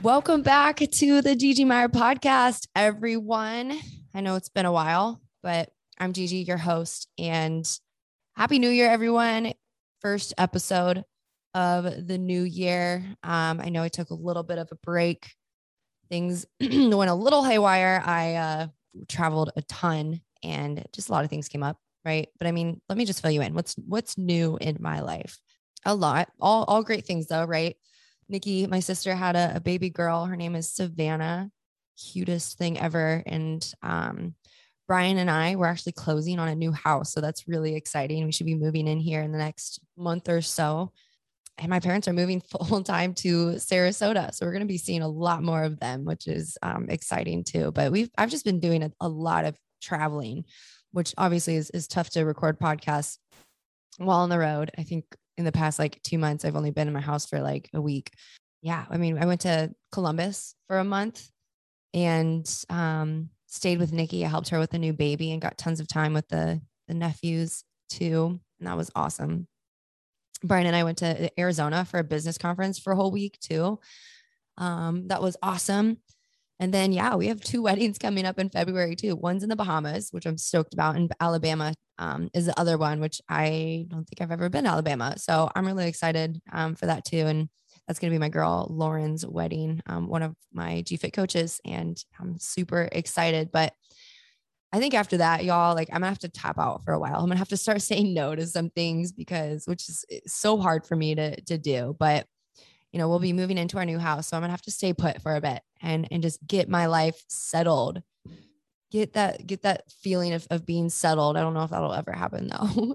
Welcome back to the Gigi Meyer podcast, everyone. I know it's been a while, but I'm Gigi, your host, and Happy New Year, everyone. First episode of the new year. I know I took a little bit of a break. Things went a little haywire. I traveled a ton and just a lot of things came up, right? But I mean, let me just fill you in. What's new in my life? A lot. All great things though, right? Nikki, my sister, had a baby girl. Her name is Savannah. Cutest thing ever. And Brian and I were actually closing on a new house. So that's really exciting. We should be moving in here in the next month or so. And my parents are moving full time to Sarasota. So we're going to be seeing a lot more of them, which is exciting too. But I've just been doing a lot of traveling, which obviously is tough to record podcasts while on the road. I think in the past 2 months, I've only been in my house for a week. Yeah. I mean, I went to Columbus for a month and stayed with Nikki. I helped her with a new baby and got tons of time with the nephews too. And that was awesome. Brian and I went to Arizona for a business conference for a whole week too. That was awesome. And then, yeah, we have 2 weddings coming up in February too. One's in the Bahamas, which I'm stoked about. And Alabama is the other one, which I don't think I've ever been to Alabama. So I'm really excited for that too. And that's going to be my girl Lauren's wedding, one of my GFit coaches. And I'm super excited. But I think after that, y'all, I'm gonna have to tap out for a while. I'm gonna have to start saying no to some things which is so hard for me to do. But we'll be moving into our new house. So I'm gonna have to stay put for a bit and just get my life settled. Get that feeling of being settled. I don't know if that'll ever happen though.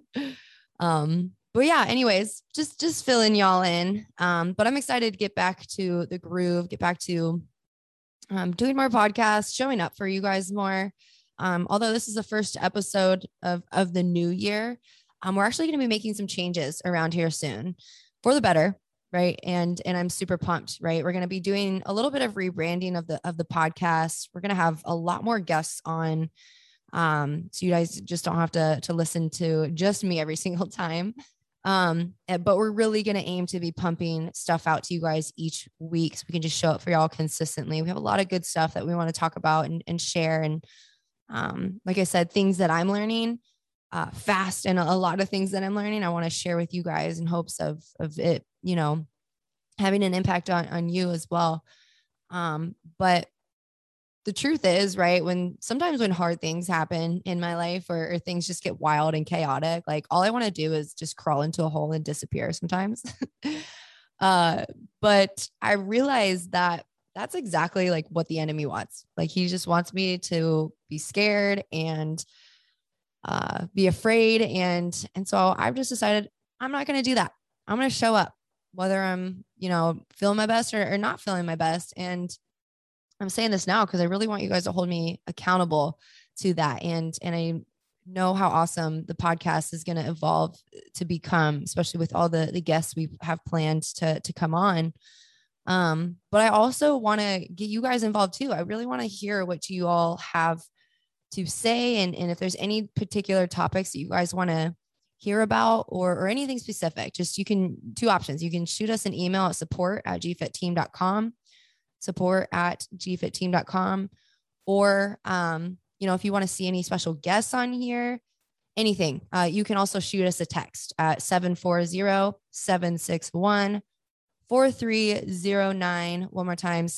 But yeah, anyways, just filling y'all in. But I'm excited to get back to the groove, get back to doing more podcasts, showing up for you guys more. Although this is the first episode of the new year, we're actually going to be making some changes around here soon for the better. Right. And I'm super pumped, right? We're going to be doing a little bit of rebranding of the podcast. We're going to have a lot more guests on. So you guys just don't have to listen to just me every single time. But we're really going to aim to be pumping stuff out to you guys each week so we can just show up for y'all consistently. We have a lot of good stuff that we want to talk about and share. And like I said, things that I'm learning fast, and a lot of things that I'm learning, I want to share with you guys in hopes of it, having an impact on you as well. But the truth is, right, sometimes when hard things happen in my life or things just get wild and chaotic, all I want to do is just crawl into a hole and disappear sometimes. But I realized that that's exactly what the enemy wants. He just wants me to be scared and be afraid. And so I've just decided I'm not going to do that. I'm going to show up, whether I'm, feeling my best or not feeling my best. And I'm saying this now because I really want you guys to hold me accountable to that. And I know how awesome the podcast is going to evolve to become, especially with all the guests we have planned to come on. But I also want to get you guys involved too. I really want to hear what you all have to say. And if there's any particular topics that you guys want to hear about or anything specific, just 2 options. You can shoot us an email at support@gfitteam.com, support@gfitteam.com. Or, if you want to see any special guests on here, anything, you can also shoot us a text at 740-761-4309. One more time,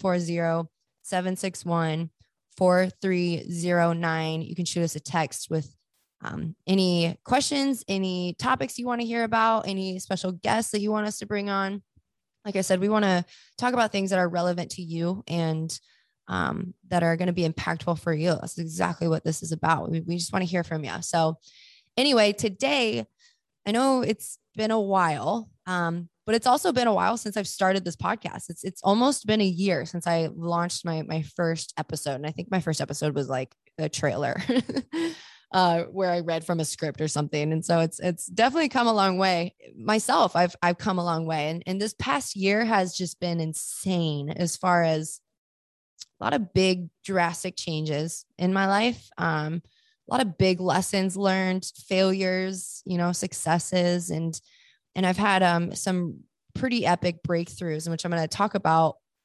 740-761-4309. You can shoot us a text with any questions, any topics you want to hear about, any special guests that you want us to bring on. Like I said, we want to talk about things that are relevant to you and that are going to be impactful for you. That's exactly what this is about. We just want to hear from you. So anyway, today, I know it's been a while, but it's also been a while since I've started this podcast. It's almost been a year since I launched my first episode. And I think my first episode was a trailer where I read from a script or something. And so it's definitely come a long way. Myself, I've come a long way. And this past year has just been insane as far as a lot of big drastic changes in my life. A lot of big lessons learned, failures, successes. And I've had some pretty epic breakthroughs, in which I'm going to talk about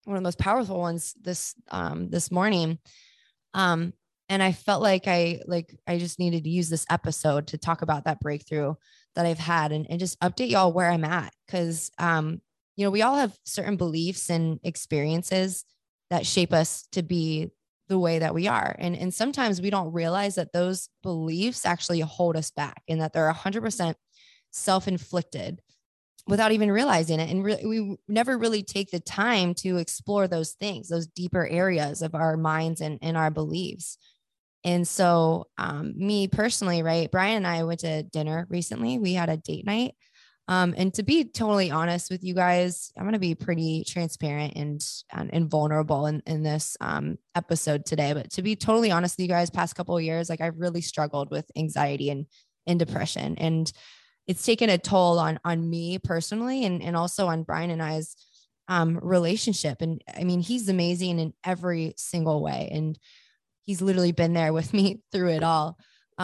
one of the most powerful ones this morning. Um, and I felt like I just needed to use this episode to talk about that breakthrough that I've had and just update y'all where I'm at. Cause, we all have certain beliefs and experiences that shape us to be the way that we are. And sometimes we don't realize that those beliefs actually hold us back and that they're 100% self-inflicted without even realizing it. And we never really take the time to explore those things, those deeper areas of our minds and our beliefs. And so, me personally, right, Brian and I went to dinner recently. We had a date night. And to be totally honest with you guys, I'm going to be pretty transparent and vulnerable in this episode today. But to be totally honest with you guys, past couple of years, like I've really struggled with anxiety and depression, and it's taken a toll on me personally, and also on Brian and I's relationship. And I mean, he's amazing in every single way, and he's literally been there with me through it all.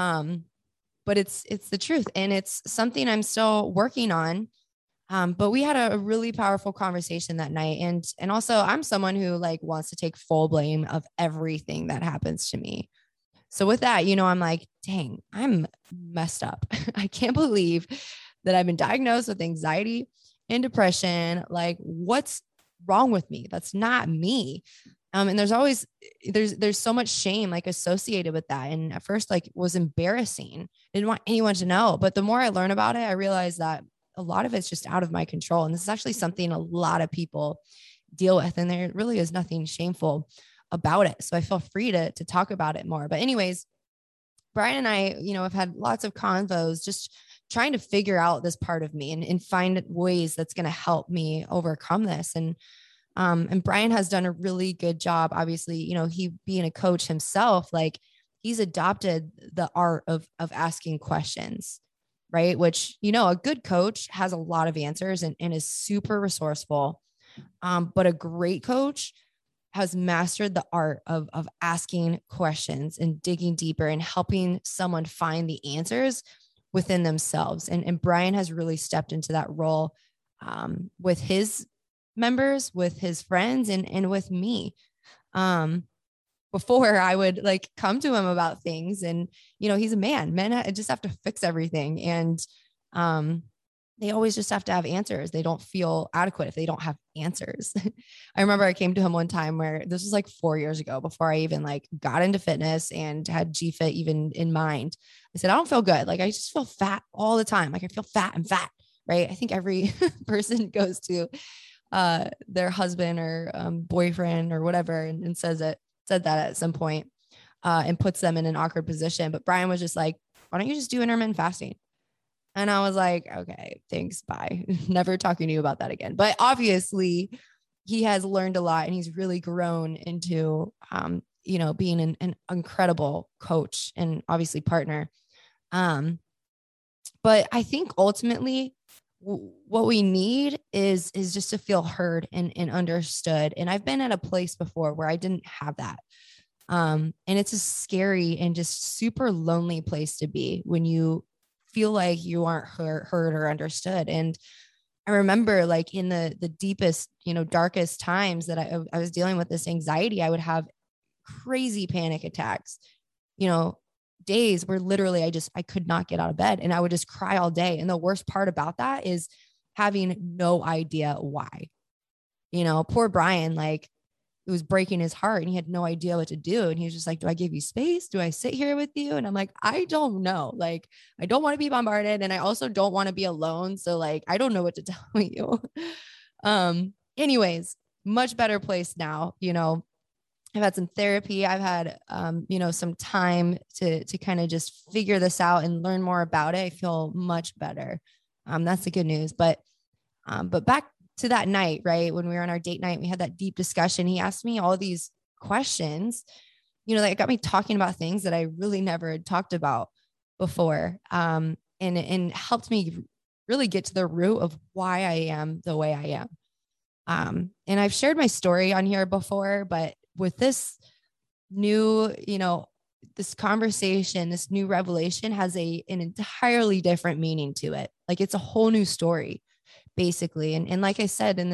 But it's the truth, and it's something I'm still working on. But we had a really powerful conversation that night. And also I'm someone who like wants to take full blame of everything that happens to me. So with that, I'm like, dang, I'm messed up. I can't believe that I've been diagnosed with anxiety and depression. Like, what's wrong with me? That's not me. And there's so much shame like associated with that. And at first, like, was embarrassing. I didn't want anyone to know. But the more I learn about it, I realized that a lot of it's just out of my control. And this is actually something a lot of people deal with. And there really is nothing shameful about it. So I feel free to talk about it more. But anyways, Brian and I, have had lots of convos just trying to figure out this part of me and find ways that's going to help me overcome this. And Brian has done a really good job. Obviously, he being a coach himself, like he's adopted the art of asking questions, right? Which, a good coach has a lot of answers and is super resourceful. But a great coach has mastered the art of asking questions and digging deeper and helping someone find the answers within themselves. And Brian has really stepped into that role with his members, with his friends, and with me. Before I would like come to him about things, and he's a man. Men just have to fix everything, and they always just have to have answers. They don't feel adequate if they don't have answers. I remember I came to him one time where this was like 4 years ago, before I even like got into fitness and had GFit even in mind. I said, I don't feel good. Like I just feel fat all the time. Like I feel fat and fat, right? I think every person goes to their husband or boyfriend or whatever and said that at some point and puts them in an awkward position. But Brian was just like, why don't you just do intermittent fasting? And I was like, okay, thanks. Bye. Never talking to you about that again. But obviously he has learned a lot, and he's really grown into, being an incredible coach and obviously partner. But I think ultimately what we need is just to feel heard and understood. And I've been at a place before where I didn't have that. And it's a scary and just super lonely place to be when you feel like you aren't heard or understood. And I remember like in the deepest, darkest times that I was dealing with this anxiety, I would have crazy panic attacks, days where literally I could not get out of bed, and I would just cry all day. And the worst part about that is having no idea why. Poor Brian, like it was breaking his heart and he had no idea what to do. And he was just like, do I give you space? Do I sit here with you? And I'm like, I don't know. Like, I don't want to be bombarded. And I also don't want to be alone. So like, I don't know what to tell you. Anyways, much better place now. I've had some therapy. I've had, some time to kind of just figure this out and learn more about it. I feel much better. That's the good news. But back to that night, right? When we were on our date night, we had that deep discussion. He asked me all these questions, that got me talking about things that I really never had talked about before. And helped me really get to the root of why I am the way I am. And I've shared my story on here before, but with this new, this conversation, this new revelation has an entirely different meaning to it. Like it's a whole new story, basically. And like I said, in this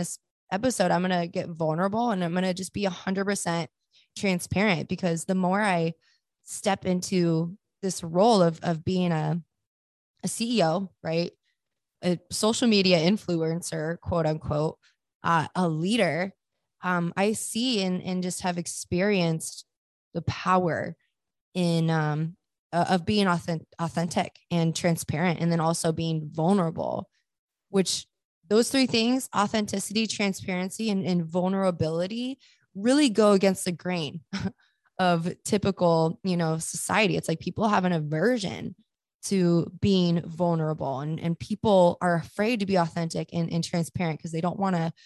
episode, I'm going to get vulnerable and I'm going to just be 100% transparent, because the more I step into this role of being a CEO, right? A social media influencer, quote unquote, a leader, I see and just have experienced the power in of being authentic and transparent, and then also being vulnerable, which those three things, authenticity, transparency, and vulnerability, really go against the grain of typical, society. It's like people have an aversion to being vulnerable, and people are afraid to be authentic and transparent because they don't want to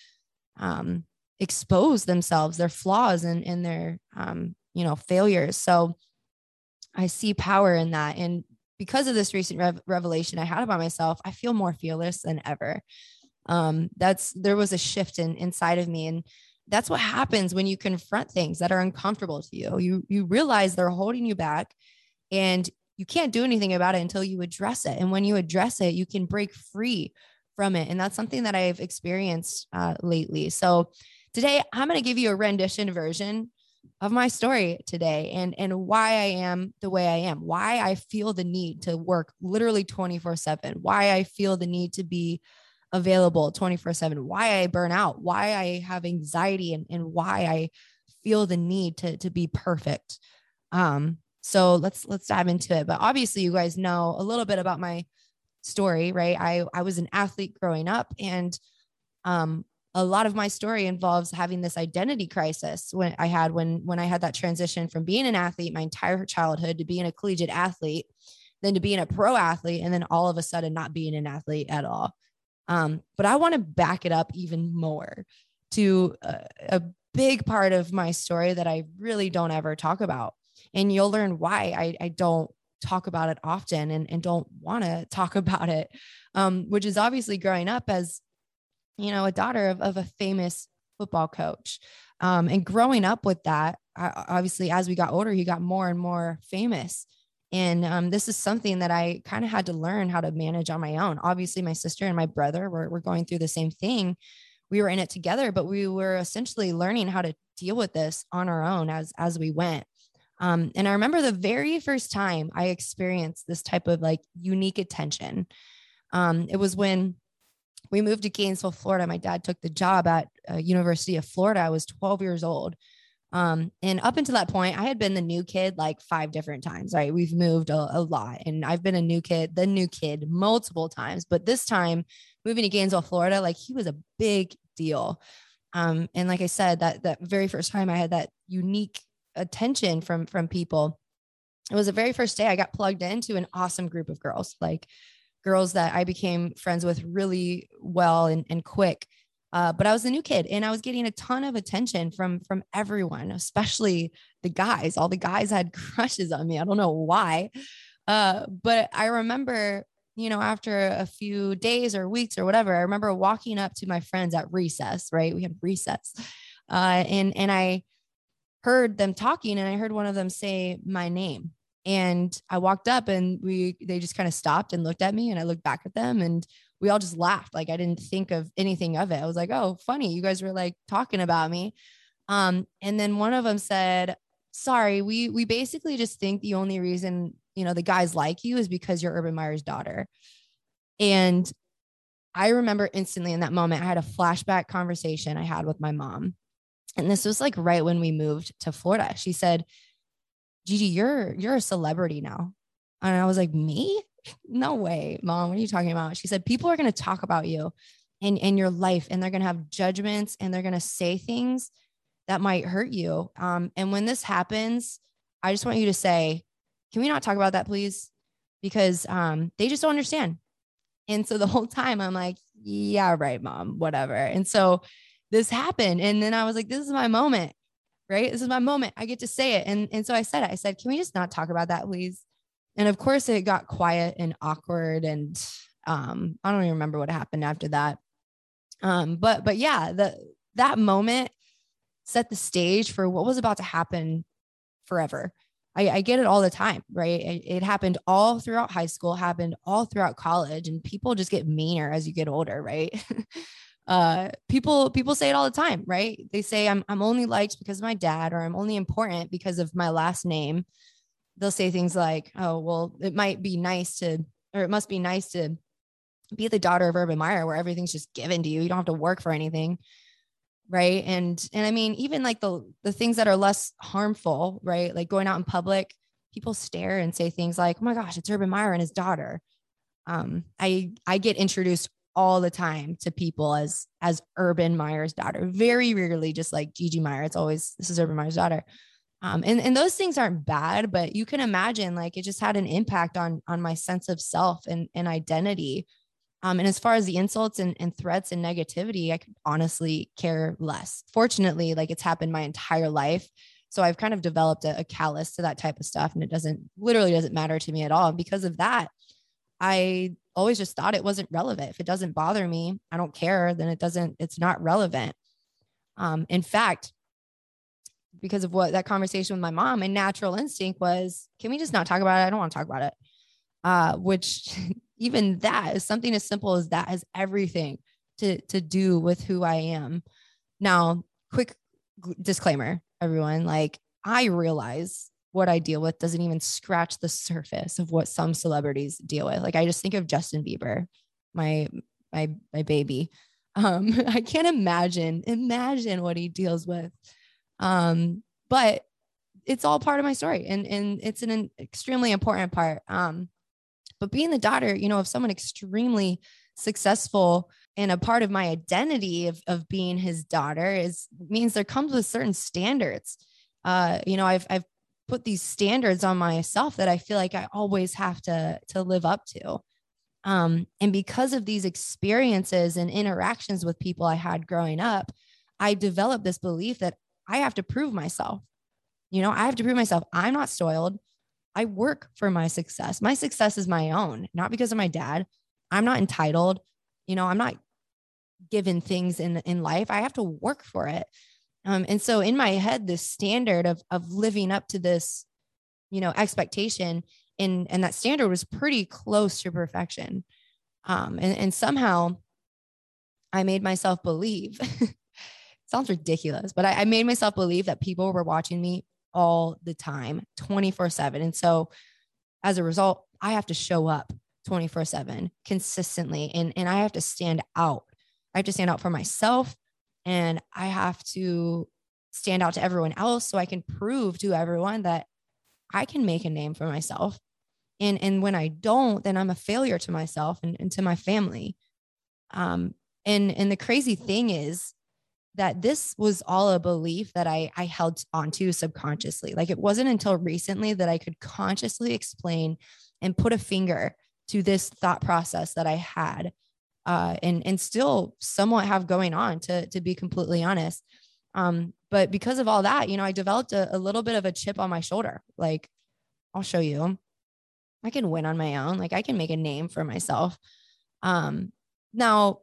expose themselves, their flaws and their, failures. So I see power in that. And because of this recent revelation I had about myself, I feel more fearless than ever. There was a shift inside of me. And that's what happens when you confront things that are uncomfortable to you. You realize they're holding you back, and you can't do anything about it until you address it. And when you address it, you can break free from it. And that's something that I've experienced lately. So today I'm going to give you a rendition version of my story today, and why I am the way I am, why I feel the need to work literally 24/7, why I feel the need to be available 24/7, why I burn out, why I have anxiety, and why I feel the need to be perfect. So let's dive into it. But obviously you guys know a little bit about my story, right? I was an athlete growing up, and a lot of my story involves having this identity crisis when I had that transition from being an athlete my entire childhood to being a collegiate athlete, then to being a pro athlete, and then all of a sudden not being an athlete at all. But I want to back it up even more to a big part of my story that I really don't ever talk about. And you'll learn why I don't talk about it often and don't want to talk about it, which is obviously growing up as, a daughter of a famous football coach. And growing up with that, obviously, as we got older, he got more and more famous. And this is something that I kind of had to learn how to manage on my own. Obviously, my sister and my brother were going through the same thing. We were in it together, but we were essentially learning how to deal with this on our own as we went. And I remember the very first time I experienced this type of like unique attention. It was when we moved to Gainesville, Florida. My dad took the job at University of Florida. I was 12 years old. And up until that point, I had been the new kid like 5 different times, right? We've moved a lot, and I've been the new kid multiple times, but this time moving to Gainesville, Florida, like he was a big deal. And like I said, that very first time I had that unique attention from people, it was the very first day I got plugged into an awesome group of girls, like girls that I became friends with really well and quick. But I was the new kid, and I was getting a ton of attention from everyone, especially the guys. All the guys had crushes on me. I don't know why. But I remember, after a few days or weeks or whatever, I remember walking up to my friends at recess, right? We had recess. And I heard them talking, and I heard one of them say my name. And I walked up, and they just kind of stopped and looked at me, and I looked back at them, and we all just laughed. Like I didn't think of anything of it. I was like, oh, funny. You guys were like talking about me. And then one of them said, sorry, we basically just think the only reason, the guys like you is because you're Urban Meyer's daughter. And I remember instantly in that moment, I had a flashback conversation I had with my mom. And this was like right when we moved to Florida. She said, Gigi, you're a celebrity now. And I was like, me? No way, Mom. What are you talking about? She said, people are going to talk about you and your life, and they're going to have judgments, and they're going to say things that might hurt you. And when this happens, I just want you to say, can we not talk about that, please? Because they just don't understand. And so the whole time I'm like, yeah, right, Mom, whatever. And so this happened. And then I was like, this is my moment, right? This is my moment. I get to say it. And so I said, can we just not talk about that, please? And of course it got quiet and awkward. And I don't even remember what happened after that. But yeah, that moment set the stage for what was about to happen forever. I get it all the time, right? It happened all throughout high school, happened all throughout college, and people just get meaner as you get older, right? People say it all the time, right? They say I'm only liked because of my dad, or I'm only important because of my last name. They'll say things like, oh, well, it might be nice to, or it must be nice to be the daughter of Urban Meyer, where everything's just given to you. You don't have to work for anything. Right. And I mean, even like the things that are less harmful, right? Like going out in public, people stare and say things like, oh my gosh, it's Urban Meyer and his daughter. I get introduced all the time to people as Urban Meyer's daughter. Very rarely just like Gigi Meyer. It's always, this is Urban Meyer's daughter. And those things aren't bad, but you can imagine like it just had an impact on my sense of self and identity. And as far as the insults and threats and negativity, I could honestly care less. Fortunately, like it's happened my entire life. So I've kind of developed a callus to that type of stuff, and it literally doesn't matter to me at all. And because of that, I always just thought it wasn't relevant. If it doesn't bother me, I don't care, then it's not relevant. In fact, because of what that conversation with my mom, my natural instinct was, can we just not talk about it? I don't want to talk about it. Which even that is something as simple as that has everything to do with who I am. Now, quick disclaimer, everyone, like I realize what I deal with doesn't even scratch the surface of what some celebrities deal with. Like I just think of Justin Bieber, my baby. I can't imagine what he deals with. But it's all part of my story, and it's an extremely important part. But being the daughter, of someone extremely successful, and a part of my identity of being his daughter means there comes with certain standards. I've put these standards on myself that I feel like I always have to live up to. And because of these experiences and interactions with people I had growing up, I developed this belief that I have to prove myself. I have to prove myself. I'm not spoiled. I work for my success. My success is my own, not because of my dad. I'm not entitled. I'm not given things in life. I have to work for it. And so in my head, this standard of living up to this, expectation, and that standard was pretty close to perfection. And somehow I made myself believe, sounds ridiculous, but I made myself believe that people were watching me all the time, 24/7. And so as a result, I have to show up 24/7 consistently. And I have to stand out. I have to stand out for myself, and I have to stand out to everyone else so I can prove to everyone that I can make a name for myself. And when I don't, then I'm a failure to myself and to my family. And the crazy thing is that this was all a belief that I held onto subconsciously. Like it wasn't until recently that I could consciously explain and put a finger to this thought process that I had, and still somewhat have going on, to be completely honest. But because of all that, I developed a little bit of a chip on my shoulder. Like, I'll show you, I can win on my own. Like I can make a name for myself. Now,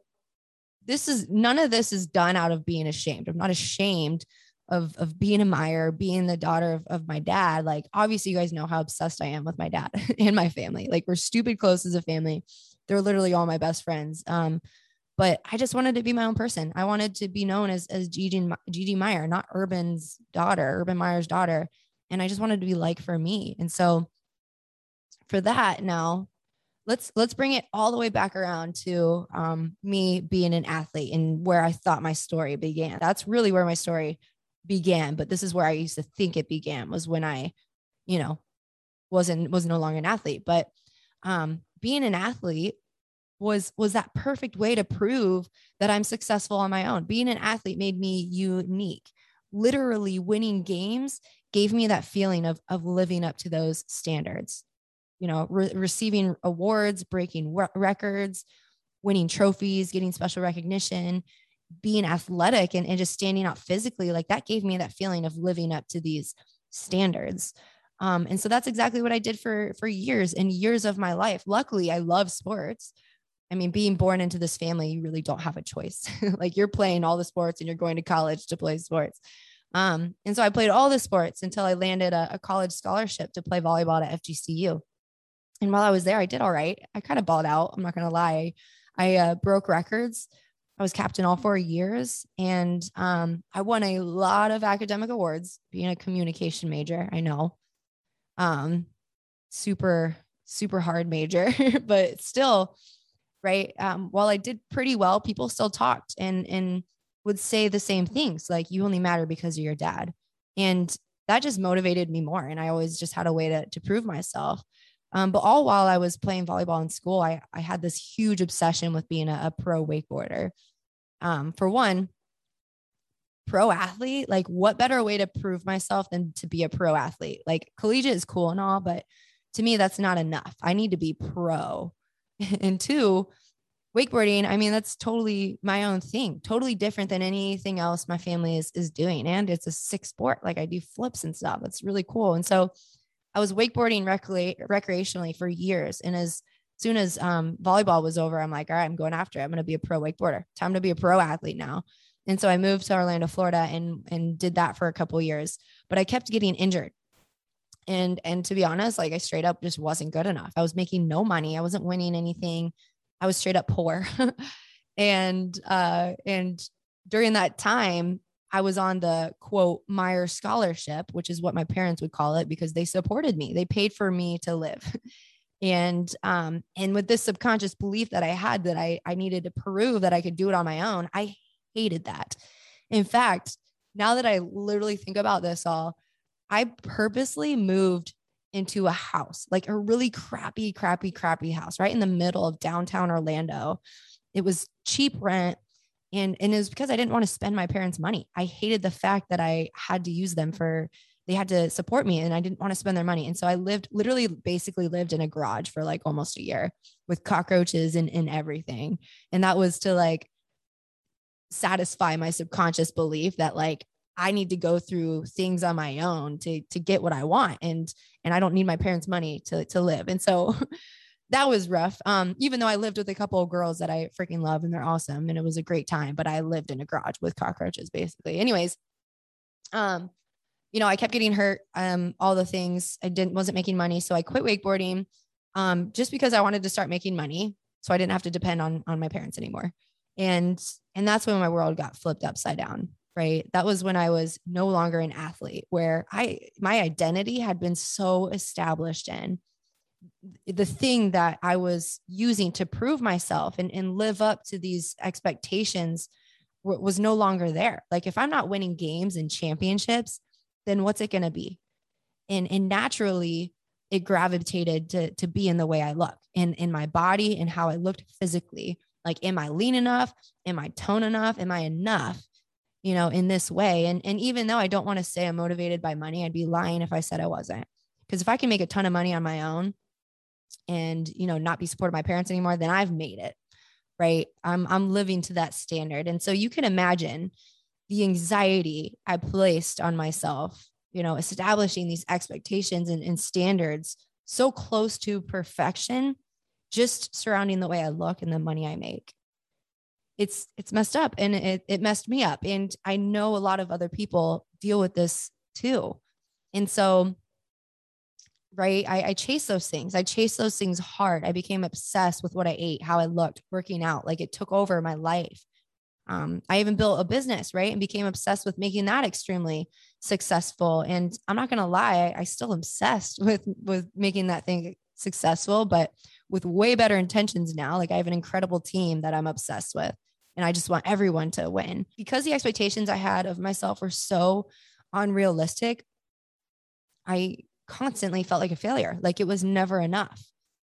none of this is done out of being ashamed. I'm not ashamed of being a Meyer, being the daughter of my dad. Like, obviously you guys know how obsessed I am with my dad and my family. Like we're stupid close as a family. They're literally all my best friends. But I just wanted to be my own person. I wanted to be known as Gigi Meyer, not Urban Meyer's daughter. And I just wanted to be like for me. And so for that, now let's bring it all the way back around to me being an athlete and where I thought my story began. That's really where my story began. But this is where I used to think it began, was when I, was no longer an athlete. But being an athlete was that perfect way to prove that I'm successful on my own. Being an athlete made me unique. Literally winning games gave me that feeling of living up to those standards. Receiving awards, breaking records, winning trophies, getting special recognition, being athletic and just standing out physically, like that gave me that feeling of living up to these standards. And so that's exactly what I did for years and years of my life. Luckily, I love sports. I mean, being born into this family, you really don't have a choice. Like you're playing all the sports and you're going to college to play sports. And so I played all the sports until I landed a college scholarship to play volleyball at FGCU. And while I was there, I did all right. I kind of balled out. I'm not going to lie. I broke records. I was captain all 4 years, and I won a lot of academic awards being a communication major. I know, um, super, super hard major, but still, right. While I did pretty well, people still talked and would say the same things, like, you only matter because of your dad. And that just motivated me more. And I always just had a way to prove myself. But all while I was playing volleyball in school, I had this huge obsession with being a pro wakeboarder. For one, pro athlete, like, what better way to prove myself than to be a pro athlete? Like, collegiate is cool and all, but to me, that's not enough. I need to be pro. And two, wakeboarding, I mean, that's totally my own thing, totally different than anything else my family is doing. And it's a sick sport. Like, I do flips and stuff. It's really cool. And so I was wakeboarding recreationally for years. And as soon as volleyball was over, I'm like, all right, I'm going after it. I'm going to be a pro wakeboarder. Time to be a pro athlete now. And so I moved to Orlando, Florida, and did that for a couple of years, but I kept getting injured. And to be honest, like, I straight up just wasn't good enough. I was making no money. I wasn't winning anything. I was straight up poor. And during that time, I was on the quote Meyer scholarship, which is what my parents would call it, because they supported me. They paid for me to live. And with this subconscious belief that I had, that I needed to prove that I could do it on my own, I hated that. In fact, now that I literally think about this all, I purposely moved into a house, like a really crappy house right in the middle of downtown Orlando. It was cheap rent. And it was because I didn't want to spend my parents' money. I hated the fact that I had to use them they had to support me, and I didn't want to spend their money. And so I basically lived in a garage for like almost a year with cockroaches and everything. And that was to like satisfy my subconscious belief that, like, I need to go through things on my own to get what I want. And I don't need my parents' money to live. And so that was rough. Even though I lived with a couple of girls that I freaking love and they're awesome and it was a great time, but I lived in a garage with cockroaches basically. Anyways, I kept getting hurt, all the things. Wasn't making money. So I quit wakeboarding, just because I wanted to start making money. So I didn't have to depend on my parents anymore. And that's when my world got flipped upside down, right? That was when I was no longer an athlete, where my identity had been so established in the thing that I was using to prove myself and live up to these expectations was no longer there. Like, if I'm not winning games and championships, then what's it going to be? And naturally it gravitated to be in the way I look, in my body and how I looked physically. Like, am I lean enough? Am I tone enough? Am I enough, in this way? And even though I don't want to say I'm motivated by money, I'd be lying if I said I wasn't. Because if I can make a ton of money on my own and, not be supported by my parents anymore, then I've made it, right? I'm living to that standard. And so you can imagine the anxiety I placed on myself, establishing these expectations and standards so close to perfection, just surrounding the way I look and the money I make. It's messed up, and it messed me up. And I know a lot of other people deal with this too. And so, right, I chased those things. I chased those things hard. I became obsessed with what I ate, how I looked, working out. Like, it took over my life. I even built a business, right? And became obsessed with making that extremely successful. And I'm not going to lie, I still obsessed with making that thing successful, but with way better intentions now. Like, I have an incredible team that I'm obsessed with, and I just want everyone to win. Because the expectations I had of myself were so unrealistic, I constantly felt like a failure. Like, it was never enough.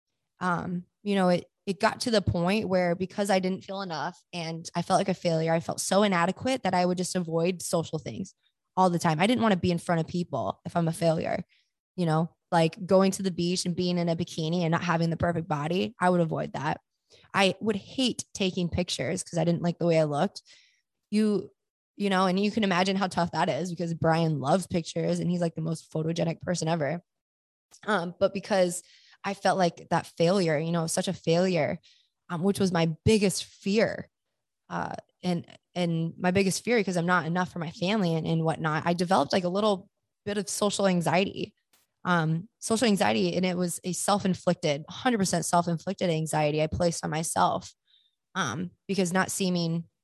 It got to the point where, because I didn't feel enough and I felt like a failure, I felt so inadequate that I would just avoid social things all the time. I didn't want to be in front of people if I'm a failure, like going to the beach and being in a bikini and not having the perfect body. I would avoid that. I would hate taking pictures because I didn't like the way I looked. And you can imagine how tough that is, because Brian loves pictures and he's like the most photogenic person ever. But because I felt like that failure, such a failure, which was my biggest fear. And my biggest fear, because I'm not enough for my family and whatnot, I developed like a little bit of social anxiety. And it was a 100% self-inflicted anxiety I placed on myself, because not seeming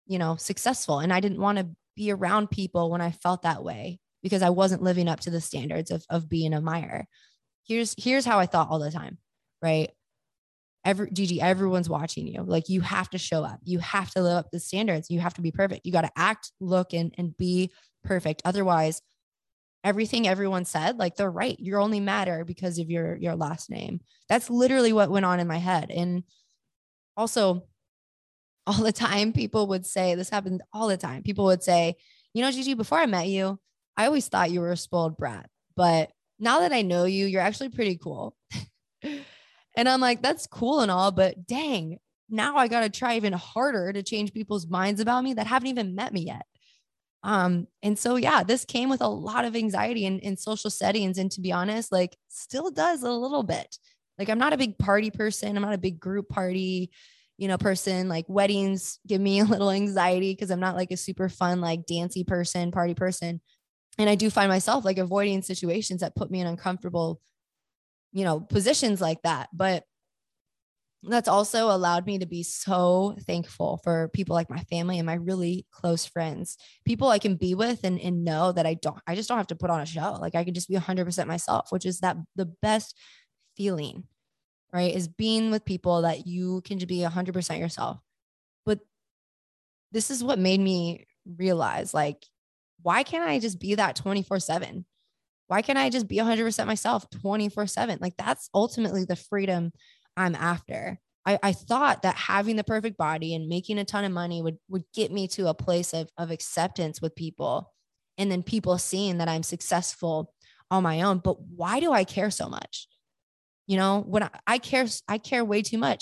successful. And I didn't want to be around people when I felt that way because I wasn't living up to the standards of being a Meyer. Here's how I thought all the time, right? Gigi, everyone's watching you. Like, you have to show up. You have to live up to the standards. You have to be perfect. You got to act, look, and be perfect. Otherwise, everything everyone said, like, they're right. You only matter because of your last name. That's literally what went on in my head. And also, all the time, people would say, this happened all the time. People would say, Gigi, before I met you, I always thought you were a spoiled brat. But now that I know you, you're actually pretty cool. And I'm like, that's cool and all, but dang, now I got to try even harder to change people's minds about me that haven't even met me yet. And so, yeah, this came with a lot of anxiety in social settings. And to be honest, like, still does a little bit. Like, I'm not a big party person. I'm not a big group party, person. Like, weddings give me a little anxiety because I'm not like a super fun, like, dancey person, party person. And I do find myself like avoiding situations that put me in uncomfortable positions like that. But that's also allowed me to be so thankful for people like my family and my really close friends, people I can be with and know that I just don't have to put on a show. Like, I can just be 100% myself, which is the best feeling, right? Is being with people that you can be 100% yourself. But this is what made me realize, like, why can't I just be that 24/7? Why can't I just be 100% myself 24/7? Like, that's ultimately the freedom I'm after. I thought that having the perfect body and making a ton of money would get me to a place of acceptance with people. And then people seeing that I'm successful on my own. But why do I care so much? When I care way too much.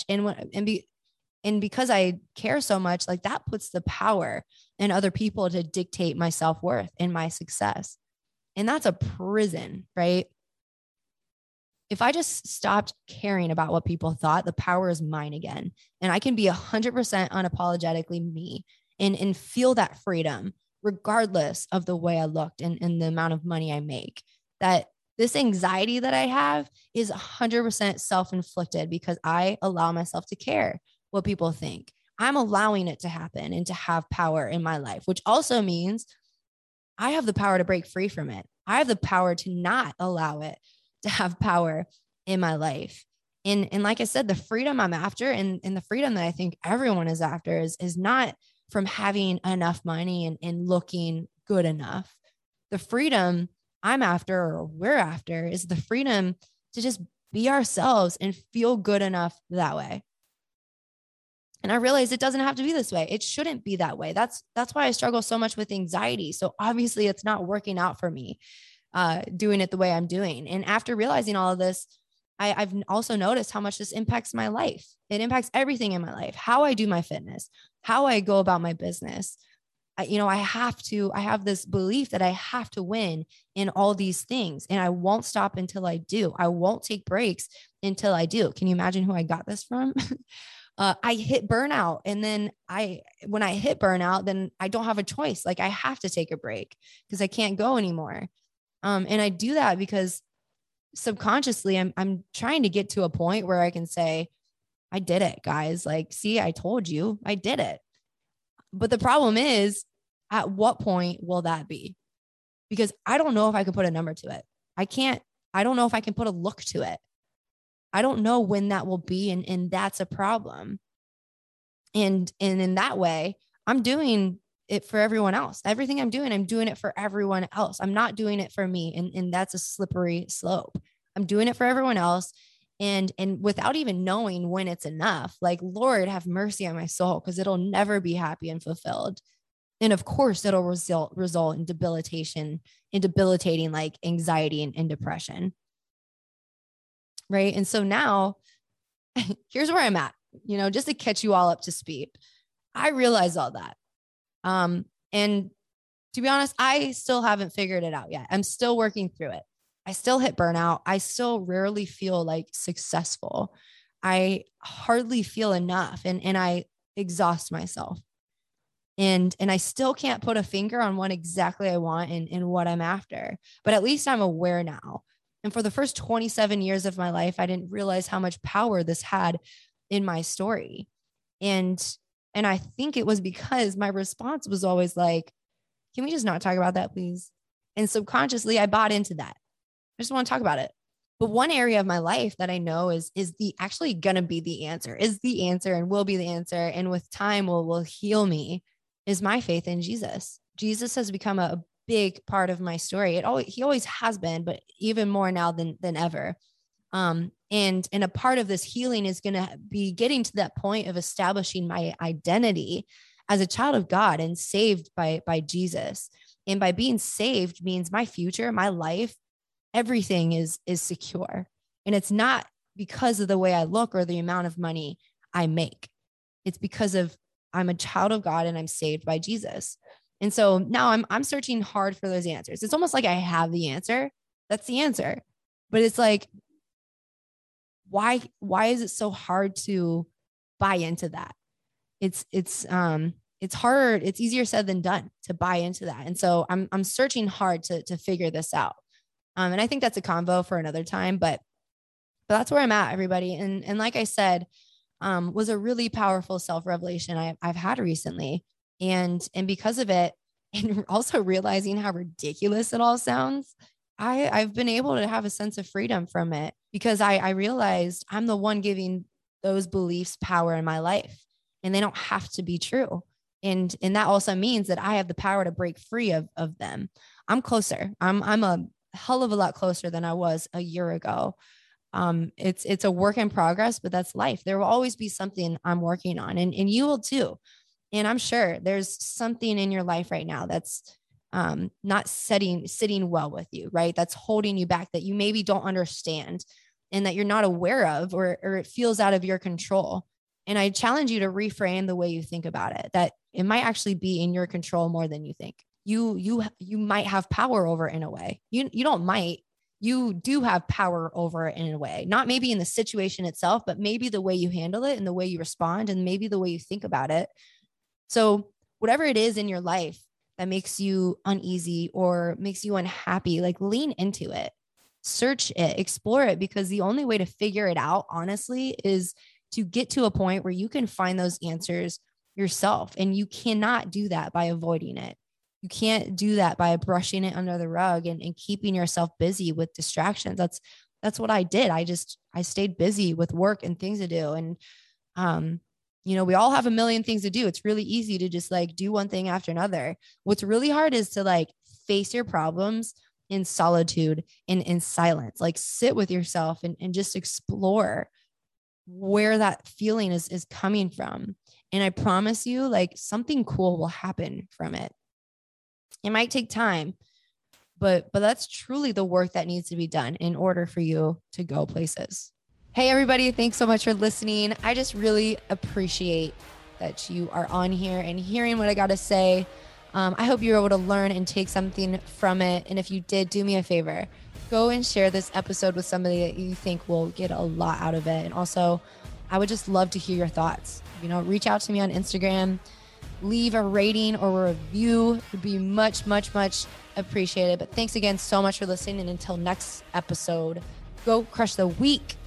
And because I care so much, like, that puts the power in other people to dictate my self-worth and my success. And that's a prison, right? If I just stopped caring about what people thought, the power is mine again. And I can be 100% unapologetically me and feel that freedom, regardless of the way I looked and the amount of money I make. That this anxiety that I have is 100% self-inflicted because I allow myself to care what people think. I'm allowing it to happen and to have power in my life, which also means I have the power to break free from it. I have the power to not allow it to have power in my life. And like I said, the freedom I'm after and the freedom that I think everyone is after is not from having enough money and looking good enough. The freedom I'm after, or we're after, is the freedom to just be ourselves and feel good enough that way. And I realized it doesn't have to be this way. It shouldn't be that way. That's why I struggle so much with anxiety. So obviously it's not working out for me, doing it the way I'm doing. And after realizing all of this, I've also noticed how much this impacts my life. It impacts everything in my life, how I do my fitness, how I go about my business. I have this belief that I have to win in all these things, and I won't stop until I do. I won't take breaks until I do. Can you imagine who I got this from? I hit burnout. And then when I hit burnout, then I don't have a choice. Like, I have to take a break because I can't go anymore. And I do that because subconsciously I'm trying to get to a point where I can say, I did it, guys. Like, see, I told you I did it. But the problem is, at what point will that be? Because I don't know if I can put a number to it. I don't know if I can put a look to it. I don't know when that will be. And that's a problem. And in that way, I'm doing it for everyone else. Everything I'm doing it for everyone else. I'm not doing it for me. And that's a slippery slope. I'm doing it for everyone else. And without even knowing when it's enough, like, Lord, have mercy on my soul, because it'll never be happy and fulfilled. And of course, it'll result in debilitating like anxiety and depression. Right. And so now here's where I'm at, just to catch you all up to speed. I realize all that. And to be honest, I still haven't figured it out yet. I'm still working through it. I still hit burnout. I still rarely feel like successful. I hardly feel enough and I exhaust myself. And I still can't put a finger on what exactly I want and what I'm after, but at least I'm aware now. And for the first 27 years of my life, I didn't realize how much power this had in my story. And And I think it was because my response was always like, can we just not talk about that, please? And subconsciously, I bought into that. I just want to talk about it. But one area of my life that I know is the actually gonna be the answer, is the answer and will be the answer. And with time will heal me, is my faith in Jesus. Jesus has become a big part of my story. He always has been, but even more now than ever. And a part of this healing is going to be getting to that point of establishing my identity as a child of God and saved by Jesus. And by being saved means my future, my life, everything is secure. And it's not because of the way I look or the amount of money I make. It's because of I'm a child of God and I'm saved by Jesus. And so now I'm searching hard for those answers. It's almost like I have the answer. That's the answer. But it's like, why is it so hard to buy into that? It's hard. It's easier said than done to buy into that. And so I'm searching hard to figure this out. And I think that's a convo for another time, but that's where I'm at, everybody. And like I said, was a really powerful self-revelation I've had recently. And because of it, and also realizing how ridiculous it all sounds, I've been able to have a sense of freedom from it, because I realized I'm the one giving those beliefs power in my life, and they don't have to be true. And that also means that I have the power to break free of them. I'm closer. I'm a hell of a lot closer than I was a year ago. It's a work in progress, but that's life. There will always be something I'm working on, and you will too. And I'm sure there's something in your life right now that's not sitting well with you, right? That's holding you back, that you maybe don't understand and that you're not aware of, or it feels out of your control. And I challenge you to reframe the way you think about it, that it might actually be in your control more than you think. You might have power over it in a way. You do have power over it in a way, not maybe in the situation itself, but maybe the way you handle it and the way you respond and maybe the way you think about it. So whatever it is in your life that makes you uneasy or makes you unhappy, like lean into it, search it, explore it, because the only way to figure it out, honestly, is to get to a point where you can find those answers yourself. And you cannot do that by avoiding it. You can't do that by brushing it under the rug and keeping yourself busy with distractions. That's what I did. I stayed busy with work and things to do. And, we all have a million things to do. It's really easy to just like do one thing after another. What's really hard is to like face your problems in solitude and in silence, like sit with yourself and just explore where that feeling is coming from. And I promise you, like, something cool will happen from it. It might take time, but that's truly the work that needs to be done in order for you to go places. Hey, everybody. Thanks so much for listening. I just really appreciate that you are on here and hearing what I got to say. I hope you were able to learn and take something from it. And if you did, do me a favor, go and share this episode with somebody that you think will get a lot out of it. And also, I would just love to hear your thoughts. Reach out to me on Instagram, leave a rating or a review. It would be much, much, much appreciated. But thanks again so much for listening. And until next episode, go crush the week.